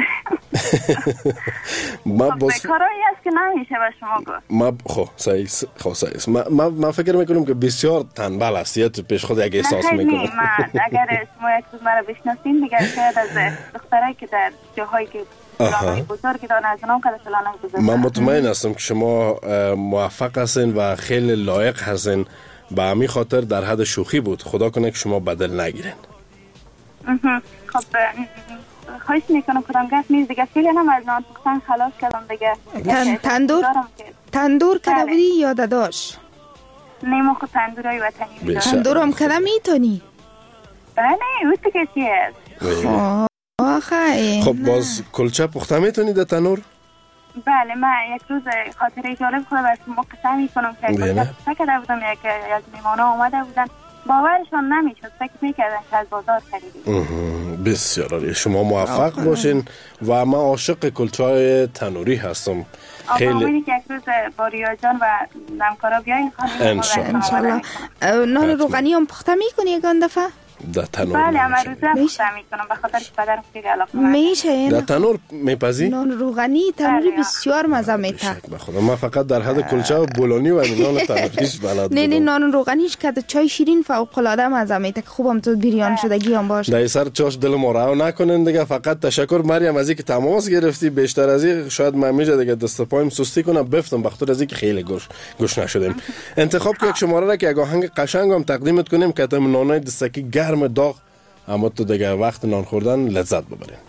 ما خب کارایی است که نمیشه به شما گفت. ما خو صحیح خو صحیح ما ما, ما فکر میکنم که بسیار تنبل هستی تو پیش خود یک احساس میکنم. نه من اگر شما یک روز مرا بشناسین دیگه شاید از دخترایی که در جاهایی که پلانای بزرگی دارن از اونام که پلانای بزرگ. من مطمئن هستم که شما موفق هستین و خیلی لایق هستین. به همین خاطر در حد شوخی بود. خدا کنه که شما بدل نگیرین. خب خواهش میکنم کدام گفت نیست دیگه. فیلی هم از نان پختن خلاص کردم دیگه. تندور تندور کده بودی یا داداش؟ نه ما خود تندورای وطنی میدارم. تندور هم کده میتونی؟ بله اوستی که چی هست. آخه خب باز کلچه پخته میتونی در تنور؟ بله من یک روز خاطره جالب خود برای شما قصه میکنم که کلچه پخته کده بودم. یک از میمانه آمده بودن باورشان نمیشد. فکر میکردن که از بازار خریدیم. بسیار عالی. شما موفق باشین و من عاشق کلچه‌های تنوری هستم. خیلی آقا که یک روز با ریا جان و همکارا بیاین انشالله. نان روغنی هم پخته میکنی یگان دفعه؟ در تنور بله من روزه پخته میکنم به خاطر که پدرم خیلی علاقه من میشه. در تنور میپزی؟ نان روغنی تنوری بسیار مزه میده. بخدا من فقط در حد کلچه و بولونی و نان تنوریش بلد نه نه نان روغنیش که چای شیرین فوق العاده مزه میده که خوبم تو بریان شدگی هم باشه. در سر چاش دل ما رو نکنین دیگه. فقط تشکر مریم از اینکه تماس گرفتی. بیشتر از این شاید من میشه دیگه دست پایم سستی کنم بفتم بخاطر از اینکه خیلی گوش گوش نشدیم. انتخاب که یک شماره را که یک آهنگ قشنگ هم تقدیمت کنیم که تم نانای دستکی گرم داغ اما تو دیگه وقت نان خوردن لذت ببرین.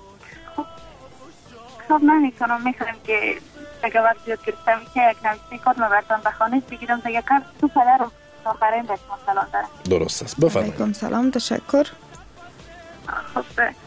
خب نمی کنم، میخوام که دیگه وقت زیاد گرفتم که یک نمسی کار مبرتان به خانه بگیرم دیگه کار تو پدرم آخرین به شما سلام دارم. درست است، بفرمایید. علیکم سلام، تشکر. خب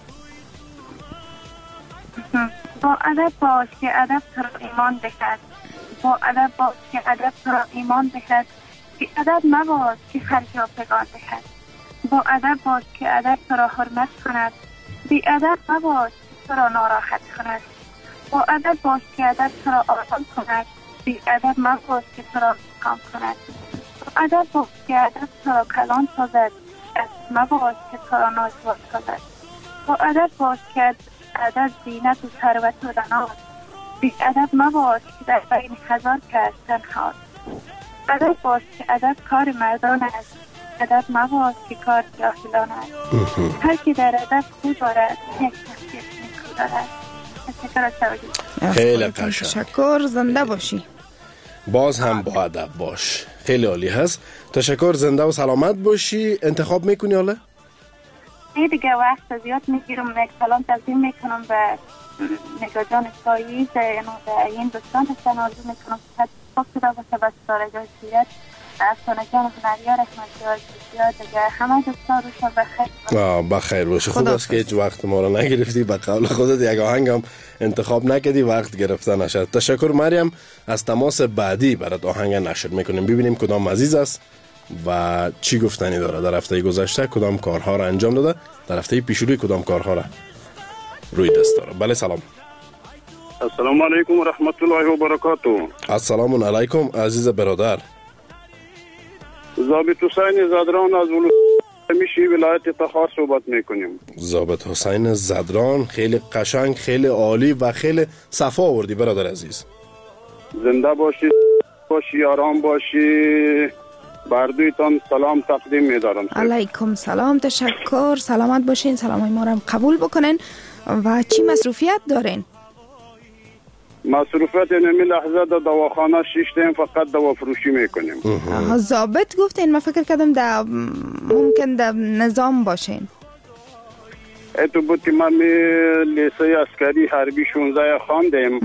با ادب باش که ادب تو را ایمان دهد، با ادب باش که ادب تو را ایمان دهد، بی ادب مباش که خرج آفگان دهد. با ادب باش که ادب تو را حرمت کند، بی ادب مباش که تو را ناراحت کند. با ادب باش که ادب تو را آرام کند، بی ادب مباش که تو را کام کند. با ادب باش که ادب تو را کلان سازد، مباش که تو را ناجوان سازد. با ادب باش که ادب زینت و ثروت و دناست، بی ادب مباش که در بین هزار کس تنهاست. ادب باش که ادب کار مردان است، ادب مباش که کار جاهلان است. هر کی در ادب خود دارد یک شخصیت نیکو دارد. تشکر از توجه. خیلی قشنگ. تشکر، زنده باشی. باز هم با ادب باش. خیلی عالی هست. تشکر، زنده و سلامت باشی. انتخاب میکنی حالا؟ این دیگه وقت زیاد میگیرم، یک سلام تقدیم میکنم به نگاه جان سایی به این دوستان هستن. آرزو میکنم که خوب شده باشه به ستاره جاسیت، افسانه جان هنریا رحمتی ها دیگه همه دوستان روشن بخیر بخیر باشه. خوب است که هیچ وقت ما رو نگرفتی، به قول خودت یک آهنگ هم انتخاب نکردی وقت گرفته نشد. تشکر مریم. از تماس بعدی برات آهنگ نشر میکنیم، ببینیم کدام عزیز است و چی گفتنی داره. در هفته گذشته کدام کارها را انجام داده، در هفته پیشروی کدام کارها را روی دست داره. بله سلام. السلام علیکم و رحمت الله و برکاته. السلام علیکم عزیز برادر. ضابط حسین زدران از میشی ولایت تخار صحبت میکنیم. ضابط حسین زدران، خیلی قشنگ، خیلی عالی و خیلی صفا آوردی برادر عزیز. زنده باشی، باشی آرام باشی. بردویتان سلام تقدیم می‌دارم. علیکم سلام، تشکر، سلامت باشین. سلامای ما را قبول بکنین. و چی مصروفیت دارین؟ مصروفیت نمی لحظه در دواخانه شش تایم فقط دوا فروشی میکنیم. ضابط گفتین، من فکر کردم در ممکن در نظام باشین. ایتو بود که من لیسه اسکری حربی شانزده خواندیم.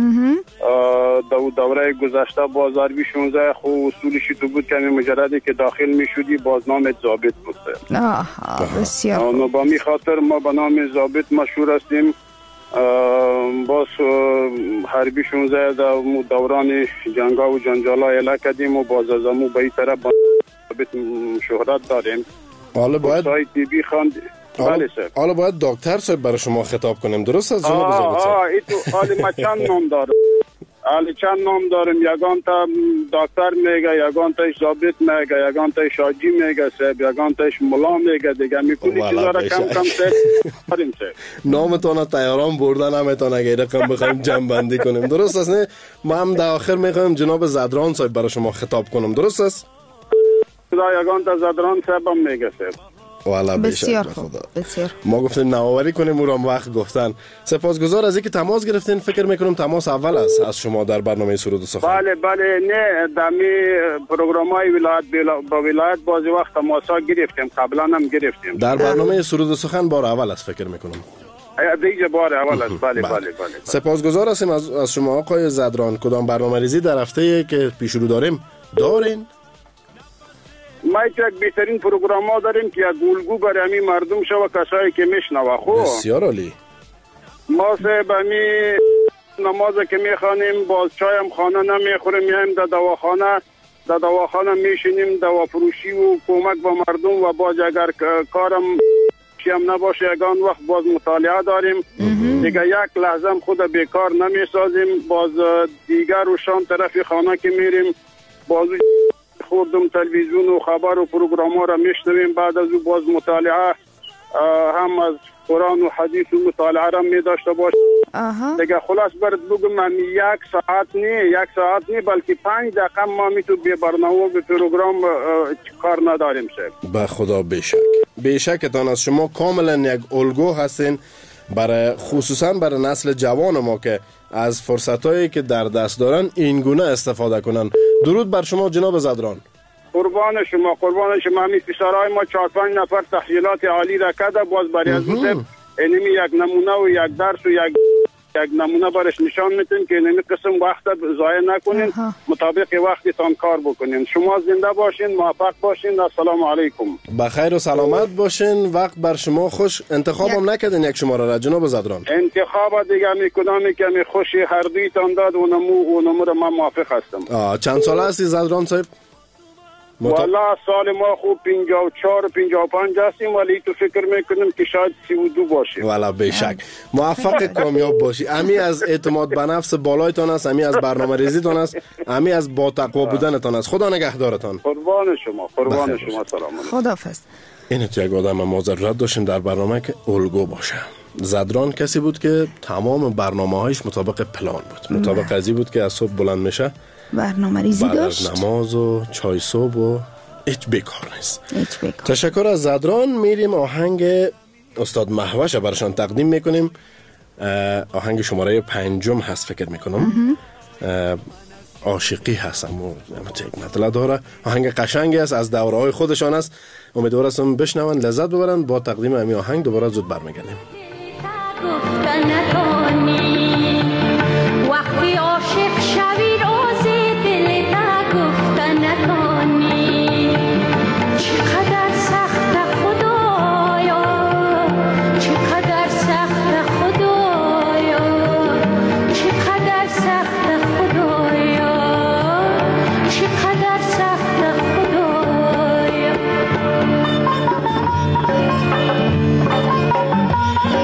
دو دوره گذشته باز حربی شانزده خو اصولشی تو بود که مجردی که داخل می شدی باز نام ضابط بود. آه بسیار خوب. با می خاطر ما به نام ضابط مشهور هستیم. باز حربی شانزده در دوران جنگا و جنجالا اعلا کردیم و باز از امو به این طرف ضابط شهرت داریم. حالا باید سایت تی بی خواند. حالا, حالا باید دکتر صاحب برای شما خطاب کنیم، درست است جناب ضابط صاحب؟ آه آه ایتو حالی ما چند نام دارم. حالی چند نام دارم. یگان تا دکتر میگه، یگان تاش ضابط میگه، یگان تاش حاجی میگه صاحب، یگان تاش ملا میگه دیگه. میکنی چیزا را کم کم صاحب داریم صاحب. نامتان تیاران بردن نمیتونه اگه رقم بخوایم جمع بندی کنیم، درست است نه؟ ما هم در آخر میخوایم جناب زدران صاحب برای شما خطاب کنم، درست است؟ خدا یگان تا زدران صاحب هم میگه صاحب. والا بسیار خوب، بسیار. ما گفتیم نوآوری کنیم او را وقت گفتن. سپاسگزار از اینکه تماس گرفتین. فکر میکنم تماس اول است از شما در برنامه سرود و سخن. بله بله، نه دمی پروگرامای ولایت با ولایت بعضی وقت تماسا گرفتیم، قبلا هم گرفتیم. در برنامه سرود و سخن بار اول است فکر میکنم. دیگه بار اول است. بله بله بله. سپاسگزار هستیم از از شما آقای زدران. کدام برنامه‌ریزی در هفته که پیش رو داریم دارین؟ ما یک بهترین پروگرام ها داریم که یک گولگو برای همین مردم شو و کسایی که میشنوه. خب بسیار عالی. ما سه بمی نماز که میخوانیم باز چای هم خانه نمیخوریم، میایم در دواخانه در دواخانه میشینیم دوا فروشی و کمک به مردم و باز اگر کارم هم نباشه یگان وقت باز مطالعه داریم. دیگه یک لحظه هم خود بیکار نمیسازیم. باز دیگر و شام طرف خانه که میریم باز خوردم تلویزیون و خبر و پروگرام ها را میشنویم. بعد از او باز مطالعه هم از قرآن و حدیث و مطالعه را می داشته باشیم. دیگه خلاص برد بگم من یک ساعت نه یک ساعت نه بلکه پنج دقیقه ما می تو به برنامه به پروگرام کار نداریم صاحب. به خدا بشک بشکتان از شما کاملا یک الگو هستین برای خصوصا برای نسل جوان ما که از فرصتایی که در دست دارن این گونه استفاده کنن. درود بر شما جناب زدران. قربان شما قربان شما. همین پسرای ما چهار پنج نفر تحصیلات عالی را کرده، باز برای از اون اینمی یک نمونه و یک درس و یک یک نمونه برش نشان میتیم که اینمی قسم وقت ضایع نکنین، مطابق وقتتان کار بکنین. شما زنده باشین، موفق باشین. السلام علیکم. بخیر و سلامت باشین. وقت بر شما خوش. انتخابم نکردین یک شماره را جناب زدران؟ انتخاب دیگه می کدامی که می خوشی هر دویتان داد و نمو و نمو را من موافق هستم. آه چند ساله هستی زدران صاحب؟ والا سال ما خوب پنجاه و چهار پنجاه و پنج هستیم، ولی تو فکر میکنم که شاید سی و دو باشیم. والا بیشک موفق کامیاب باشی. امی از اعتماد به نفس بالایتان است، امی از برنامه ریزیتان است، امی از با تقوا بودنتان است. خدا نگهدارتان. قربان شما قربان شما. سلام علیکم. خداحافظ. این تو یک آدم ما ضرورت داشتیم در برنامه که الگو باشه. زدران کسی بود که تمام برنامه‌هایش مطابق پلان بود، مطابق قضیه بود که از صبح بلند میشه برنامه ریزی داشت، بعد از نماز و چای صبح و هیچ بیکار نیست. هیچ بیکار. تشکر از زدران. میریم آهنگ استاد مهوش برشان تقدیم میکنیم. آهنگ شماره پنجم هست فکر میکنم. عاشقی هست، اما یک مطلع داره. آهنگ قشنگی است، از دوره‌های خودشان است. امیدوار هستم بشنون، لذت ببرن. با تقدیم همین آهنگ دوباره زود برمیگردیم. وقتی عاشق شوی راز دل تا گفتن نکنی، چقدر سخت خدایا، چقدر سخت خدایا، چقدر سخت خدایا، چقدر سخت خدایا.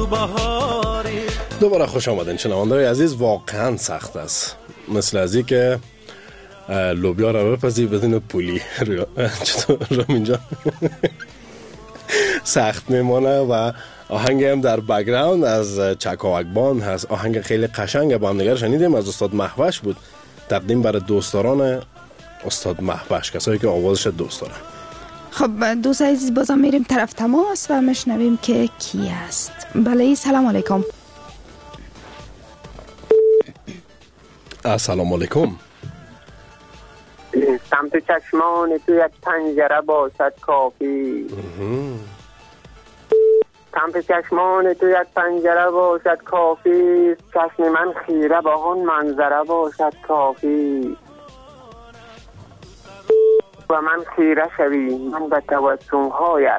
تو بهاری. دوباره خوش آمدین شنونده‌های عزیز. واقعا سخت است، مثل از این که لوبیا را بپزی بدون پولی. چطور رامین جان؟ سخت میمانه و آهنگ هم در بک‌گراند از چکاوک هست. آهنگ خیلی قشنگ با هم دیگر شنیدیم، از استاد مهوش بود، تقدیم برای دوستداران استاد مهوش، کسایی که آوازش دوست دارن. خب دوست عزیز بازم میریم طرف تماس و مشنویم که کی است. بله سلام علیکم. السلام علیکم. سمت چشمان تو یک پنجره باشد کافی. سمت چشمان تو یک پنجره باشد کافی. چشم من خیره با آن منظره باشد کافی. و من خیره شوی من به تبسم هایت.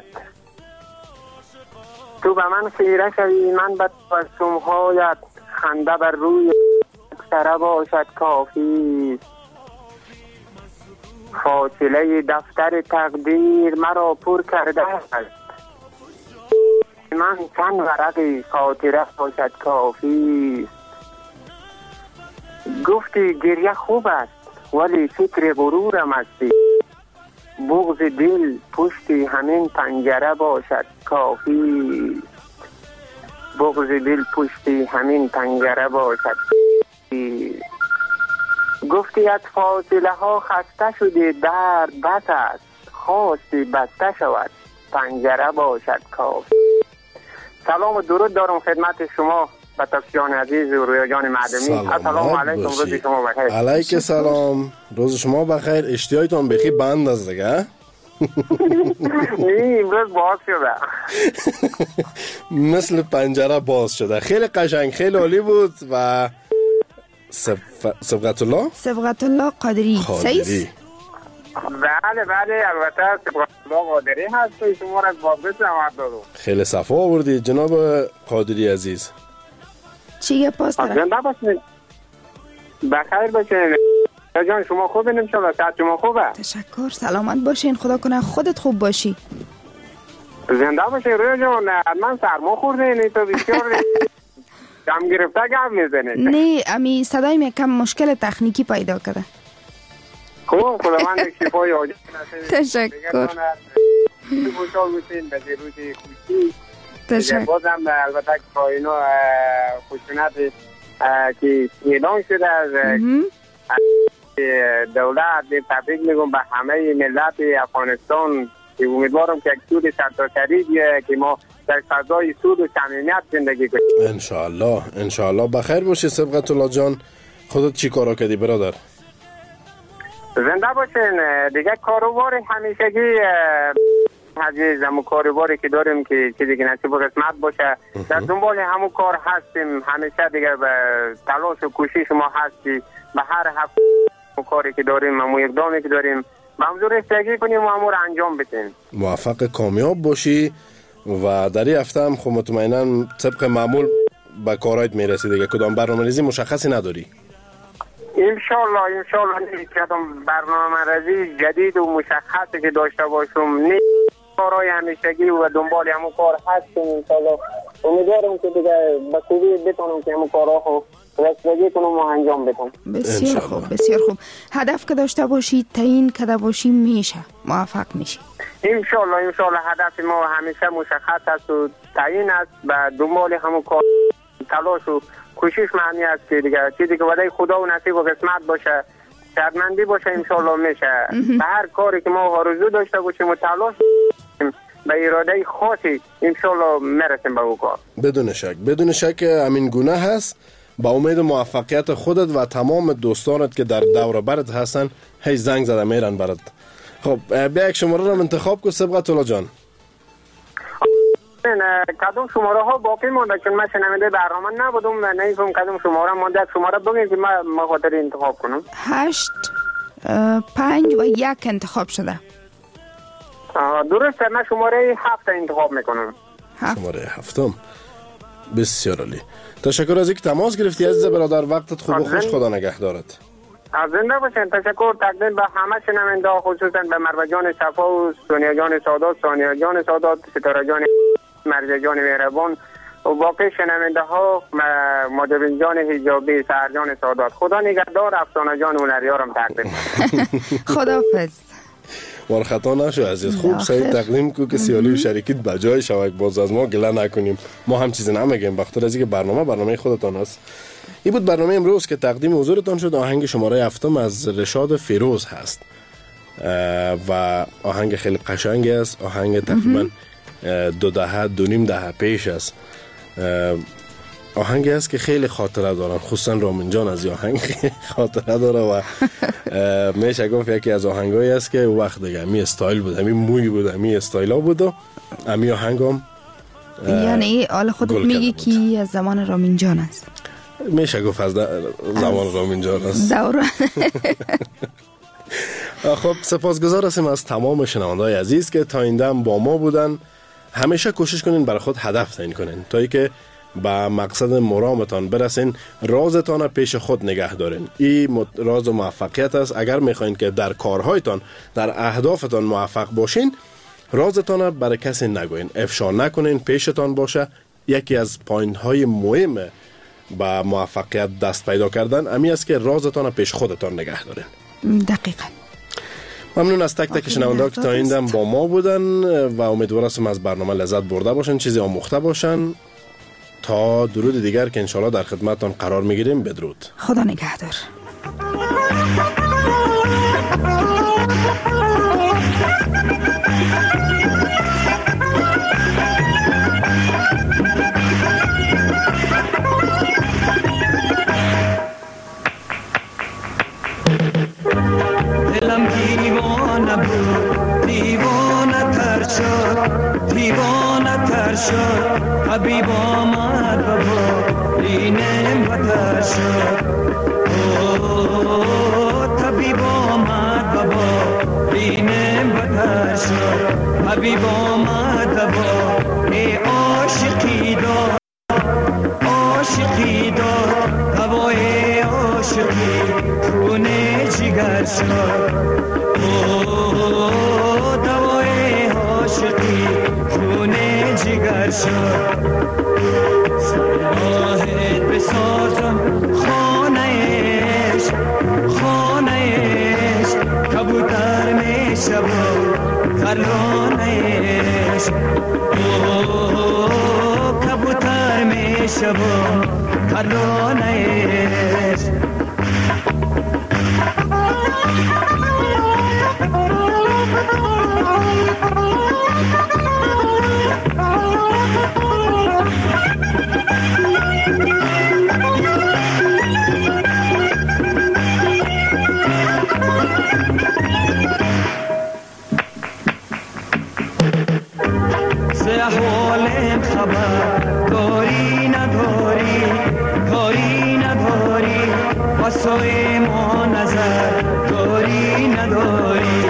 تو به من خیره شوی من به تبسم هایت. خنده بر روی سره باشد کافی. فاصله دفتر تقدیر مرا پر کرده است. من چند ورقی خاطره باشد کافی. گفتی گریه خوب است ولی فکر غرورم استی. بغض دل پشتی همین پنجره باشد کافی. بغض دل پشتی همین پنجره باشد کافی. گفتی از فاصله ها خسته شدی درد بس است. خواستی بسته شود پنجره باشد کافی. سلام و درود دارم خدمت شما بطفشان عزیز و رویا جان معدمی. السلام علیکم، روز شما بخیر. علیک سلام، روز شما بخیر. اشتیایتون بخی بند از دیگه. نه امروز باز شده. مثل پنجره باز شده. خیلی قشنگ، خیلی عالی بود. و صبغت الله صبغت الله قادری سیس. بله بله البته صبغت الله قادری هست و شما را باز زحمت دادم. خیلی صفا آوردید جناب قادری عزیز. چیه پاس دارم؟ زنده باشین، بخیر باشین. جان شما خوبین؟ انشالله صحت شما خوبه؟ تشکر، سلامت باشین، خدا کنه خودت خوب باشی. زنده باشین رویا جان. من سرما خوردین تو بسیار کم گرفته گم میزنید. نه امی صدای می کم مشکل تکنیکی پیدا کرده. خوب خداوند شفای عاجل نصیب. تشکر. خوشحال باشین به روزی خوشی. تشکر. بازم البته که اینو خشونت که اعلان شده از دولت تبریک میگم به همه ملت افغانستان که امیدوارم که یک سود سرتاسری بیه که ما در فضای سود و صمیمیت زندگی کنیم. انشاءالله انشاءالله. بخیر باشی صبغت الله جان. خودت چی کارا کردی برادر؟ زنده باشین. دیگه کاروبار همیشگی عزیز، همون کاروباری که داریم که چیزی که نصیب و قسمت باشه در دنبال همون کار هستیم. همیشه دیگه به تلاش و کوشش ما هستی به هر هفته کاری که داریم، همون اقدامی که داریم منظور استگی کنیم و همون رو انجام بدیم. موفق کامیاب باشی و در این هفته هم خب مطمئنا طبق معمول به کارایت میرسی دیگه. کدام برنامه‌ریزی مشخصی نداری؟ انشالله انشالله نمی‌کنم برنامه‌ریزی جدید و مشخصی که داشته باشم. نه کارهای همیشگی و دنبال همون کار هستیم. انشالله امیدوارم که دیگه به خوبی بتونم که همون کارها رو رسیدگی کنم و انجام بدم. بسیار خوب بسیار خوب. هدف که داشته باشی تعیین کرده باشی میشه موفق میشی انشالله انشالله. هدف ما همیشه مشخص است و تعیین است. به دنبال همون کار تلاش و کوشش معنی است که دیگه چیزی که وعده خدا و نصیب و قسمت باشه شرمندی باشه انشالله میشه. به هر کاری که ما آرزو داشته باشیم و تلاش به اراده خاصی انشالله میرسیم به اون کار. بدون شک بدون شک همین گونه هست. با امید موفقیت خودت و تمام دوستانت که در دور برت هستن هی زنگ زده میرن برات. خب بیا یک شماره رو انتخاب کن صبغت الله جان. کدوم شماره ها باقی مونده؟ چون من شنونده برنامه نبودم نمیفهم کدوم شماره مونده. شماره بگید که من خاطر انتخاب کنم. هشت پنج و یک انتخاب شده. درسته، من شماره هفت انتخاب میکنم. هفت. شماره هفتم. بسیار عالی. تشکر از اینکه تماس گرفتی عزیز برادر. وقتت خوب و خوش، خدا نگهدارت. از زنده باشین. تشکر تقدیم به همه شنونده ها، خصوصا به مرو جان صفا و سونیا جان سادات، سونیا جان سادات، ستاره جان مرزا جان مهربان و باقی شنونده ها مجابین جان حجابی، سهرجان سادات، خدا نگهدار، افسانه جان هنریار هم تقدیم. خداحافظ. وار خطا نشو عزیز، خوب صحیح تقدیم کو که سیالی و شریکیت بجای شوک، باز از ما گله نکنیم، ما هم چیزی نمیگیم بخاطر از اینکه برنامه برنامه خودتان است. این بود برنامه امروز که تقدیم حضورتان شد. آهنگ شماره هفتم از رشاد فیروز هست و آهنگ خیلی قشنگی است. آهنگ تقریبا دو دهه دو نیم دهه پیش است. آهنگی است که خیلی خاطره دارم، خصوصا رامین جان از این آهنگ خاطره داره و میشه گفت یکی از آهنگایی است که وقت دیگه امی استایل بود، امی موی بود، امی استایلا بود و امی آهنگم یعنی حال خودت میگی کی از زمان رامین جان است؟ میشه گفت از زمان رامین جان است. دوران. خب سپاسگزار هستیم از تمام شنونده‌های عزیز که تا این دم با ما بودن. همیشه کوشش کنین برای خود هدف تعیین کنین تا اینکه به مقصد مرامتان برسین. رازتان پیش خود نگه دارین. این راز موفقیت است. اگر میخواین که در کارهایتان، در اهدافتان موفق باشین، رازتان برای کسی نگوین، افشا نکنین، پیشتان باشه. یکی از پوینت های مهم با موفقیت دست پیدا کردن امی است که رازتان پیش خودتان نگه دارین. دقیقاً. ممنون از تک تک شنونده‌ها که تا این دم با ما بودن و امیدوارم از برنامه لذت برده باشن، چیزی آموخته باشن. تا درود دیگر که انشالله در خدمتتان قرار میگیریم. بدرود. خدا نگهدار. دلم دیوانه بود، دیوانه تر شد، دیوانه تر شد، حبیب آمد بابا اینم بتر شد. اوه طبیب آمد بابا اینم بتر شد، حبیب آمد بابا ای عاشقی دار، عاشقی دار، هوای عاشقی خونه جگر شد. اوه دوای عاشقی خونه جگر شد. سراحت بسازم خانهش، خانهش کبوتر میشه و ترانهش. اوه کبوتر میشه و ترانهش. احوالم خبر داری نداری، داری نداری، واسه ما نظر داری نداری.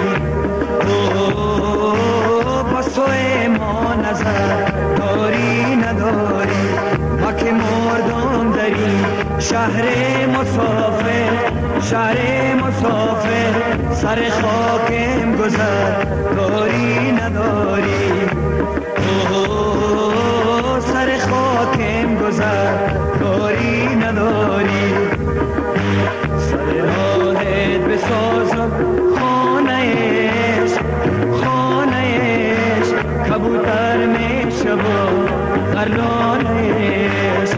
اوه واسه ما نظر داری نداری. ما که مردم داری شهر مسافر، شهر مسافر، سر خاکم گذر داری نداری. اوه سر خاکم گذر داری نداری. سر راهت بسازم خانهش، خانهش کبوتر میشه و ترانهش.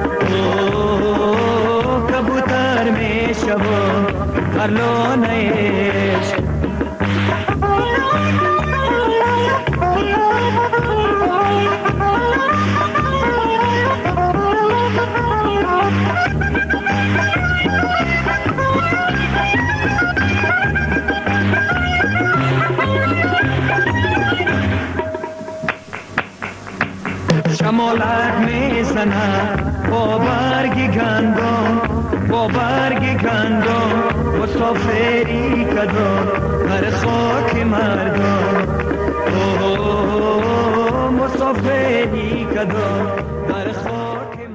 اوه کبوتر میشه و ترانهش. شمالت میزنه با برگ گندم، با برگ گندم، مسافری کدام بر خاک مردم. اوه مسافری کدام